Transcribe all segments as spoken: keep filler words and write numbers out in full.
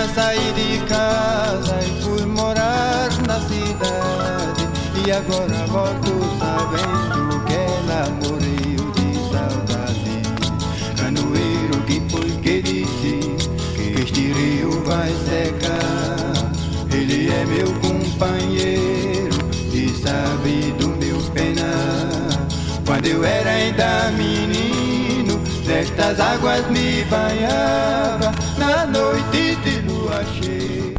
saí de casa e fui morar na cidade. E agora volto sabendo que ela morreu de saudade. Canoeiro, que foi que disse que este rio vai secar? Ele é meu companheiro e sabe do meu penar. Quando eu era ainda menino, nestas águas me banhava na noite de lua cheia.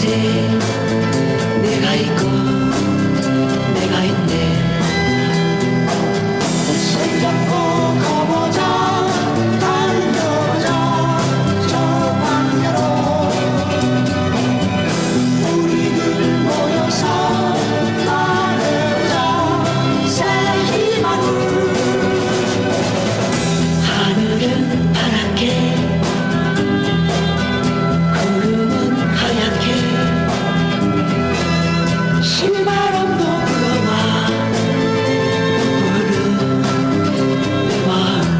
내가 있고 내가 있네 손잡고 가보자 달려자 저 반대로 우리들 모여서 말해보자 새 희망을 하늘은 파랗게 구름은 하얗게 신바람도 불어와 부르는 내 마음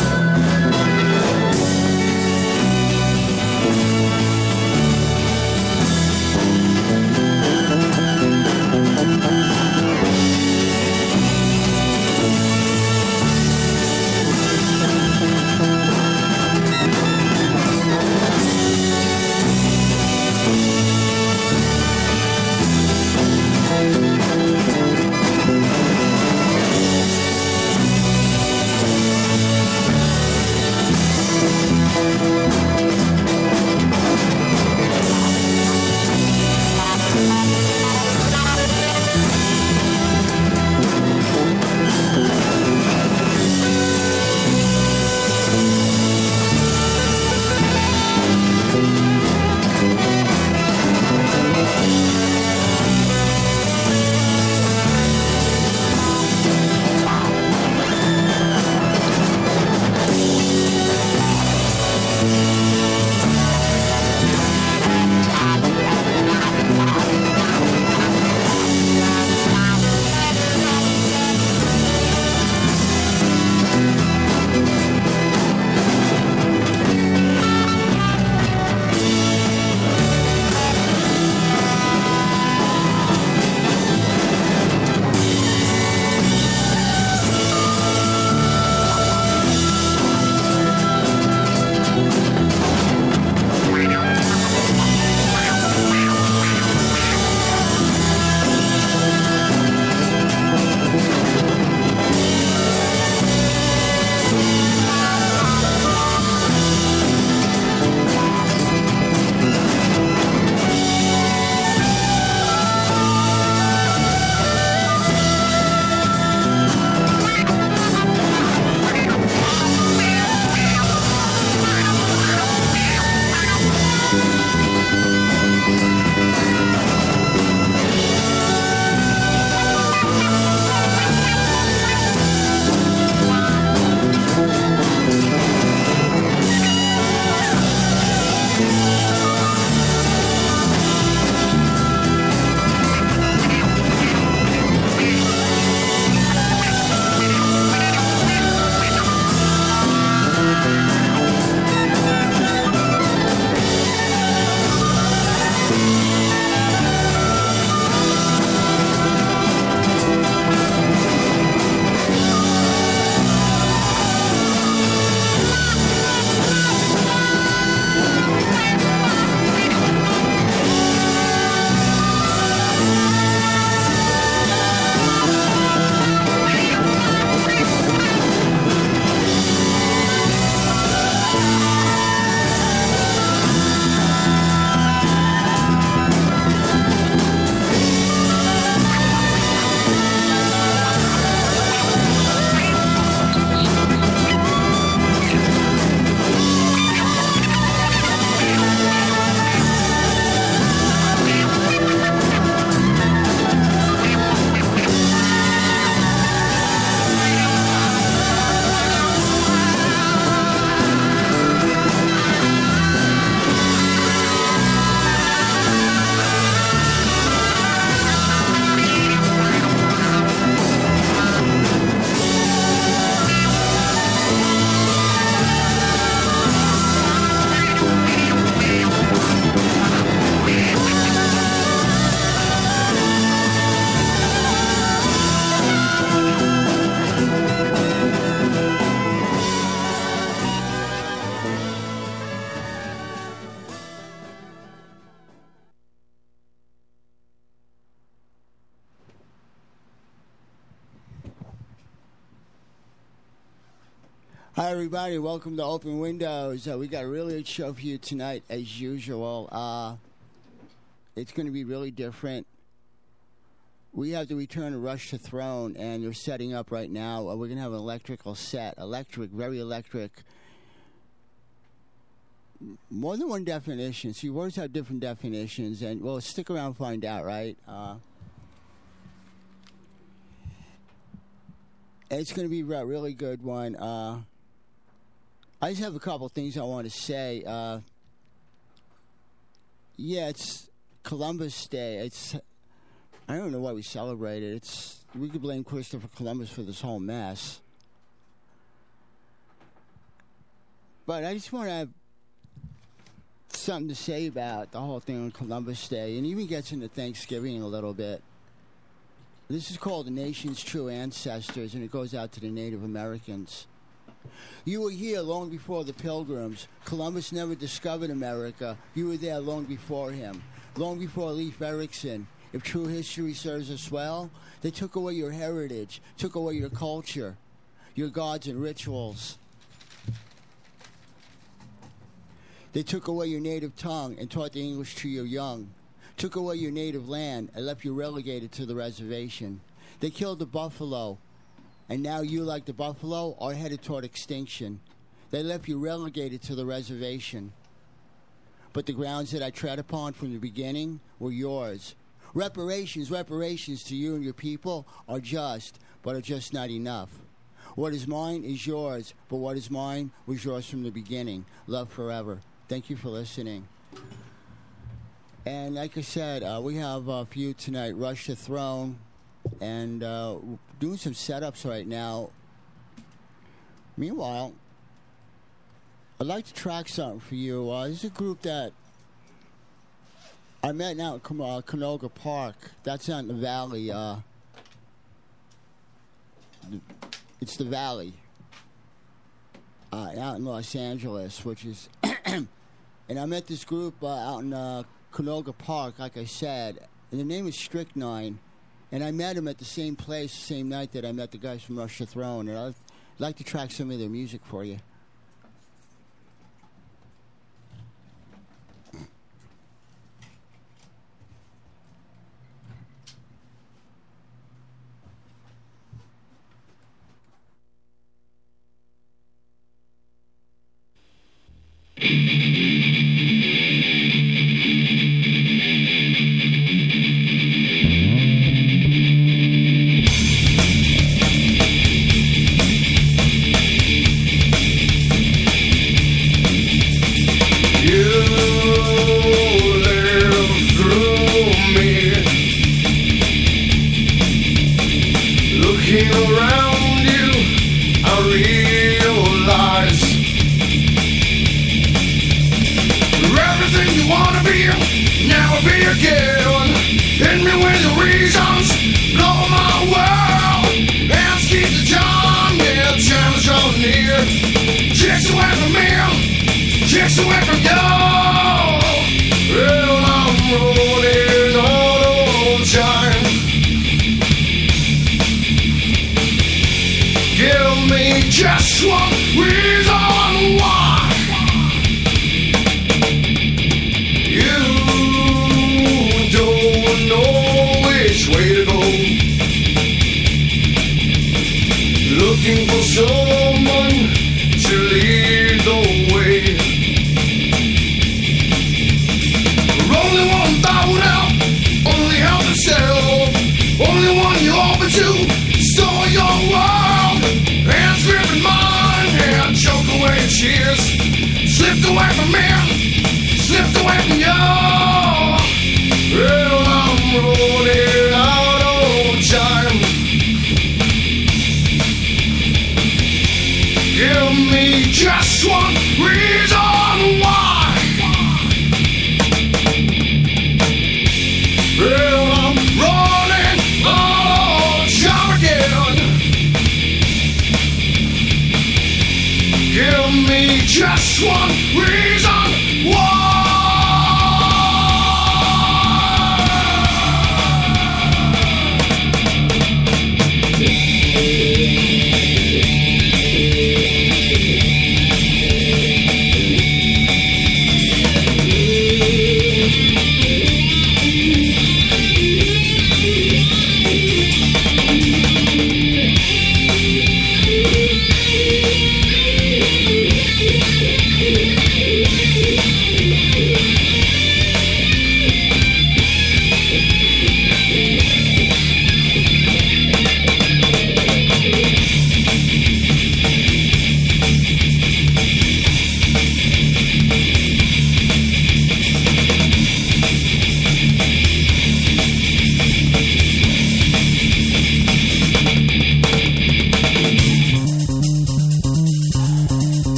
Hi, everybody. Welcome to Open Windows. Uh, we got a really good show for you tonight, as usual. Uh, it's going to be really different. We have to return to Rush to Throne, and they're setting up right now. Uh, we're going to have an electrical set. Electric, very electric. More than one definition. See, words have different definitions, and, well, stick around and find out, right? Uh, it's going to be a really good one. Uh, I just have a couple things I want to say. Uh, yeah, it's Columbus Day. It's... I don't know why we celebrate it. It's we could blame Christopher Columbus for this whole mess. But I just want to have something to say about the whole thing on Columbus Day, and even gets into Thanksgiving a little bit. This is called The Nation's True Ancestors, and it goes out to the Native Americans. You were here long before the Pilgrims. Columbus never discovered America. You were there long before him, long before Leif Erikson. If true history serves us well, they took away your heritage, took away your culture, your gods and rituals. They took away your native tongue and taught the English to your young, took away your native land and left you relegated to the reservation. They killed the buffalo, and now you, like the buffalo, are headed toward extinction. They left you relegated to the reservation. But the grounds that I tread upon from the beginning were yours. Reparations, reparations to you and your people are just, but are just not enough. What is mine is yours, but what is mine was yours from the beginning. Love forever. Thank you for listening. And like I said, uh, we have a few tonight, Rush to Throne, and uh, doing some setups right now. Meanwhile, I'd like to track something for you. Uh, this is a group that I met now at uh, Canoga Park. That's out in the valley. Uh, it's the valley. Uh, out in Los Angeles, which is... and I met this group uh, out in uh, Canoga Park, like I said. And the name is Strychnine. And I met them at the same place, the same night that I met the guys from Rush to Throne. And I'd like to track some of their music for you.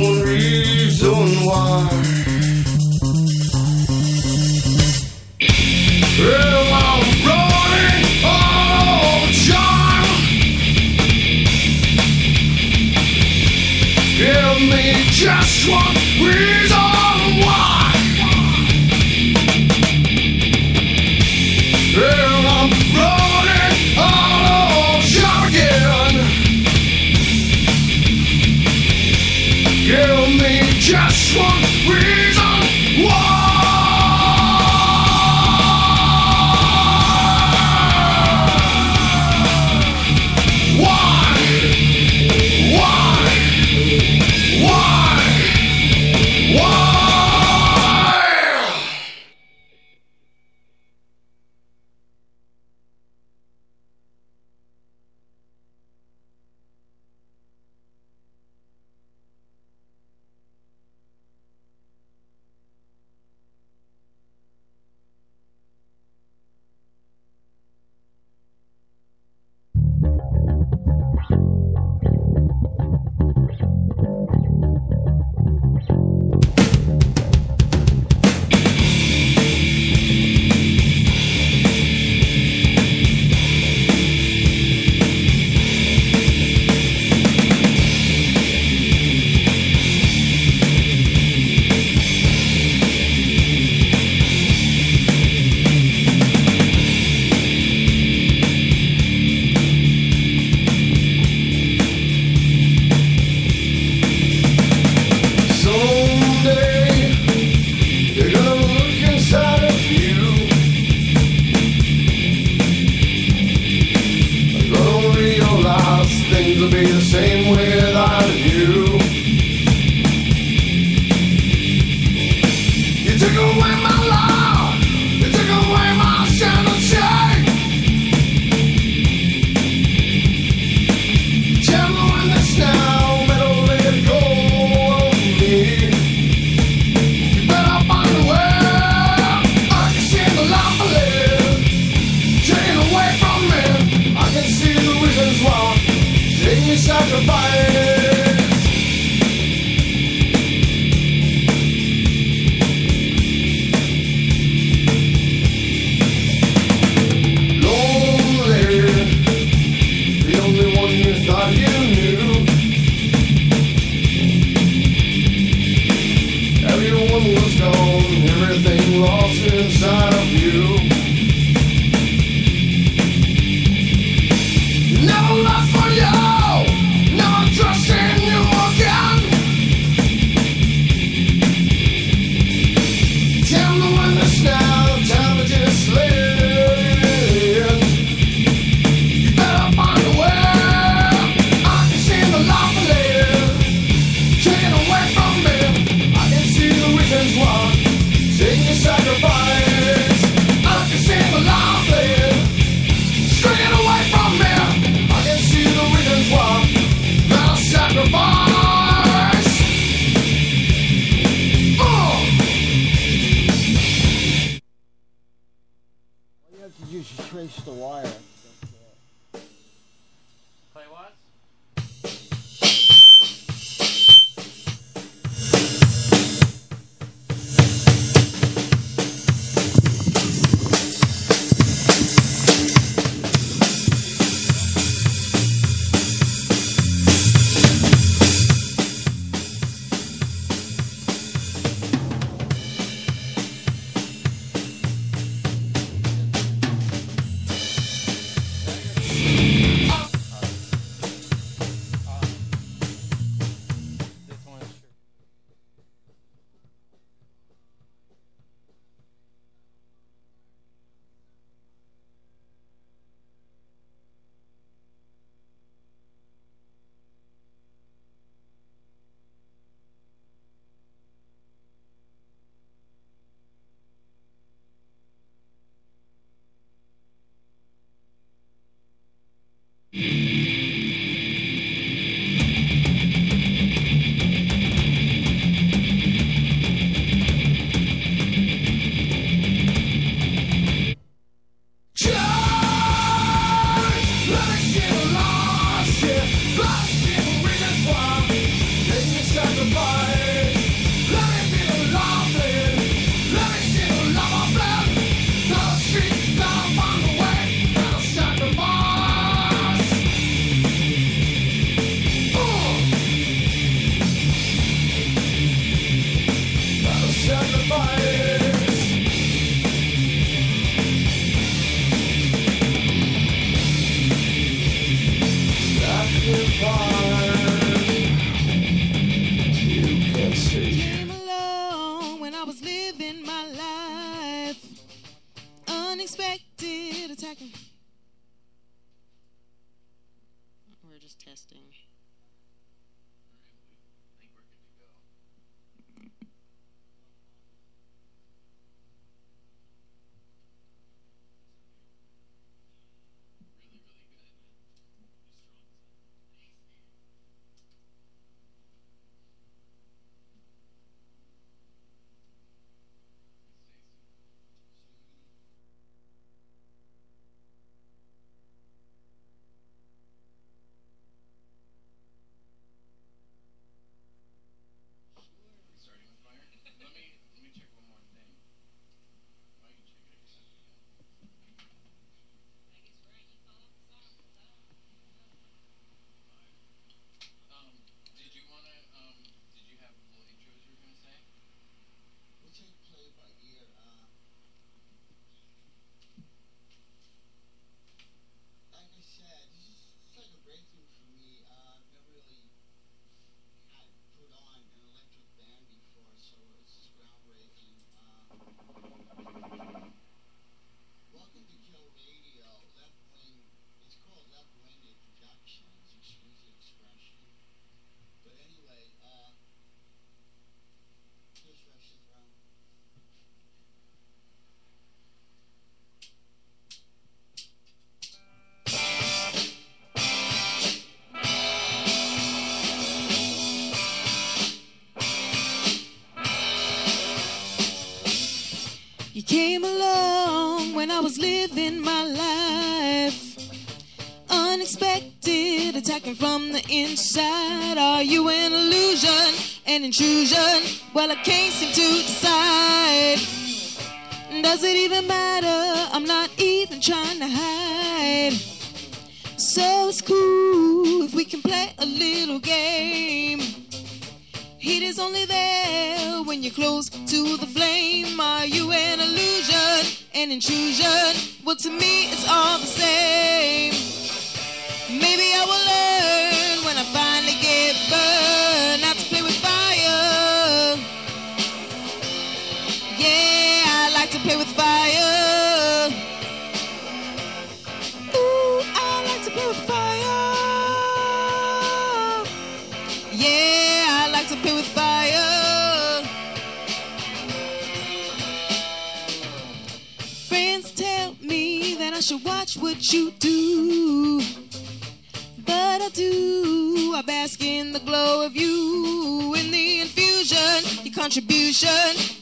one reason why. Well, I'm running all the time. Give me just one reason why. Well, I'm running all the time again. Give me just one reason why. life. Unexpected attacking. We're just testing. You came along when I was living my life. Unexpected, attacking from the inside. Are you an illusion, an intrusion? Well, I can't seem to decide. Does it even matter? I'm not even trying to hide. So it's cool if we can play a little game. Heat is only there when you're close to the flame. Are you an illusion, an intrusion? Well, to me, it's all the same. Maybe I will learn when I finally get burned not to play with fire. Yeah, I like to play with fire. Ooh, I like to play with fire. Yeah, I like to play with fire. Friends tell me that I should watch what you do, but I do. I bask in the glow of you, in the infusion, your contribution.